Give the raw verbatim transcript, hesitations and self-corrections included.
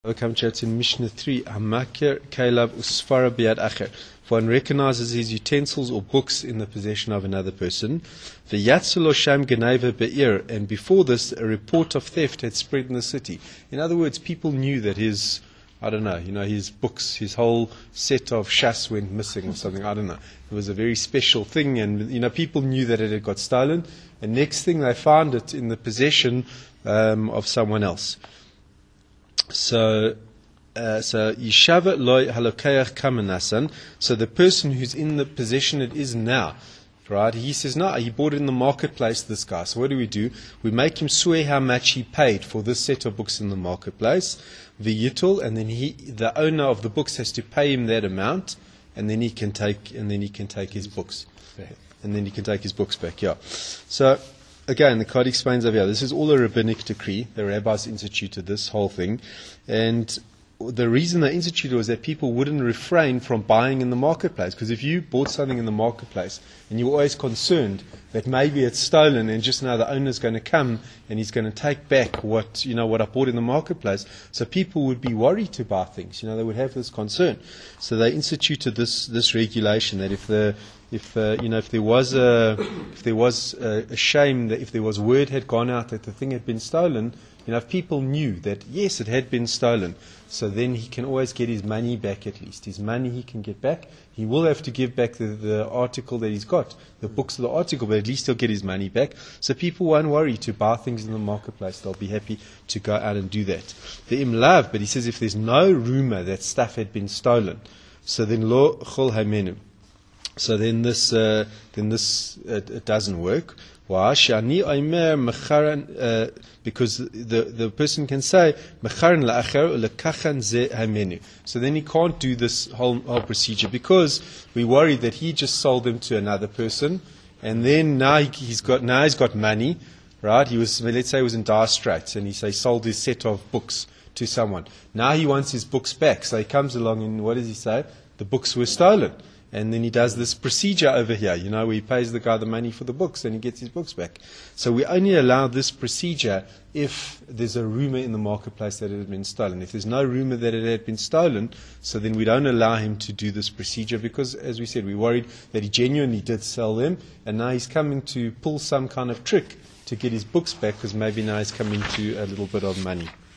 We come to it in Mishnah three. Hamakir Kalab Usfara Biad Acher. If one recognizes his utensils or books in the possession of another person, V'yatzelo Sham Geneva Be'ir, and before this, a report of theft had spread in the city. In other words, people knew that his, I don't know, you know, his books, his whole set of shas went missing or something. I don't know. It was a very special thing, and you know, people knew that it had got stolen. And next thing, they found it in the possession um, of someone else. So, uh, so Yishava loy halokayach kamanasan. So the person who's in the possession it is now, right? He says, no, he bought it in the marketplace. This guy. So what do we do? We make him swear how much he paid for this set of books in the marketplace, the yitul, and then he, the owner of the books, has to pay him that amount, and then he can take, and then he can take his books, and then he can take his books back. Yeah. So. Again, the Qadi explains over here, this is all a rabbinic decree. The rabbis instituted this whole thing. And the reason they instituted it was that people wouldn't refrain from buying in the marketplace. Because if you bought something in the marketplace and you were always concerned that maybe it's stolen and just now the owner's going to come and he's going to take back what, you know, what I bought in the marketplace. So people would be worried to buy things. You know, they would have this concern. So they instituted this, this regulation that if the If uh, you know, if there was a, if there was a, a shame that if there was word had gone out that the thing had been stolen, you know, if people knew that yes, it had been stolen, so then he can always get his money back. At least his money he can get back. He will have to give back the, the article that he's got, the books of the article, but at least he'll get his money back. So people won't worry to buy things in the marketplace. They'll be happy to go out and do that. The imlav, but he says if there's no rumor that stuff had been stolen, so then lo chol hamenu. So then this, uh, then this, uh, it doesn't work. Why? Shani aimer mecharan, because the the person can say mecharan la'acher lekachan ze hamenu. So then he can't do this whole whole procedure because we worried that he just sold them to another person, and then now he, he's got now he's got money, right? He was let's say he was in dire straits, and he say sold his set of books to someone. Now he wants his books back, so he comes along and what does he say? The books were stolen. And then he does this procedure over here, you know, where he pays the guy the money for the books and he gets his books back. So we only allow this procedure if there's a rumor in the marketplace that it had been stolen. If there's no rumor that it had been stolen, so then we don't allow him to do this procedure because, as we said, we're worried that he genuinely did sell them and now he's coming to pull some kind of trick to get his books back because maybe now he's coming to a little bit of money.